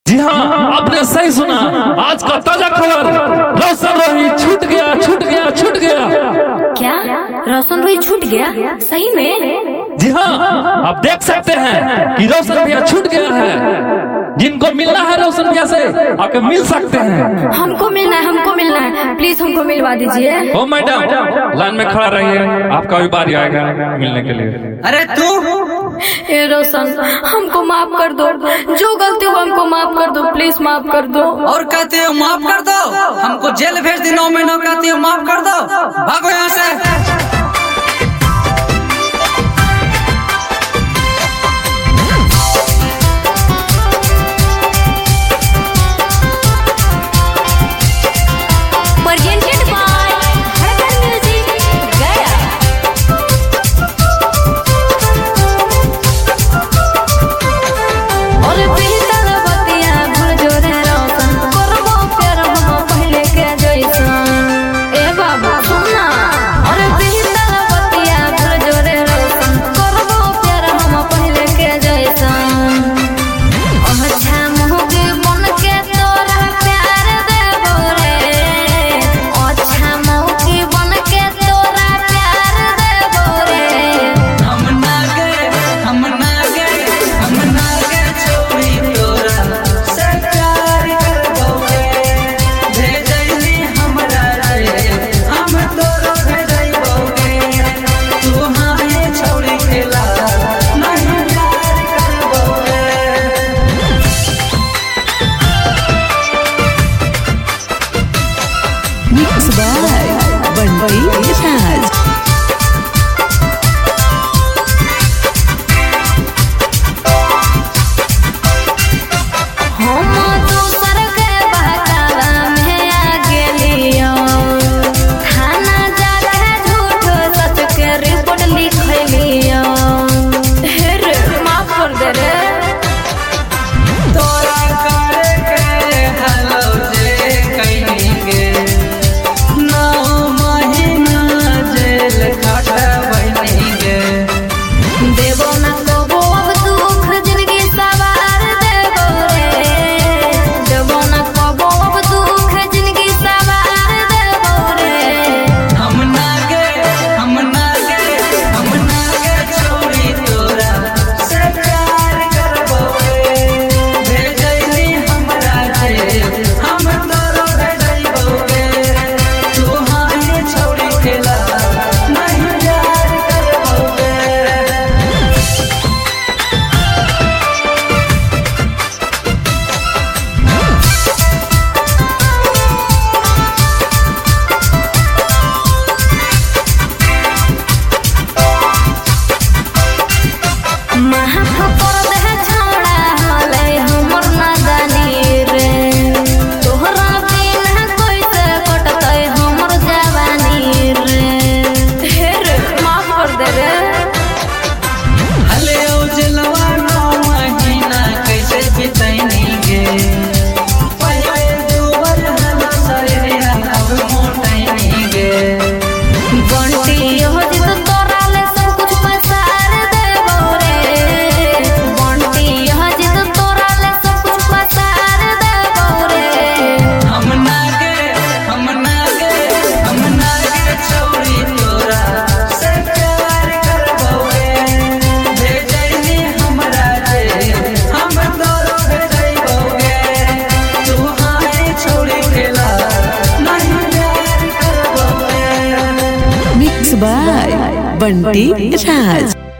जी हाँ, आपने सही सुना। आज का ताजा खबर, रोशन रोही छूट गया, छूट गया, छूट गया। क्या रोशन रोही छूट गया? सही में? जी हाँ, आप देख सकते हैं कि रोशन भैया छूट गया है। जिनको मिलना है रोशन भैया से आके मिल सकते हैं। हमको मिलना है, हमको मिलना है, प्लीज हमको मिलवा दीजिए। ओ मैडम, लाइन में खड़ा रहिए, आपका भी बारी आएगा मिलने के लिए। अरे तू ए रोशन, हमको माफ कर दो, जो गलती हो हमको माफ कर दो, प्लीज माफ कर दो। और कहते हो माफ कर दो, हमको जेल भेज दी 9 महीनों, कहते हो माफ कर दो, भागो यहाँ से। By Bunty Raj।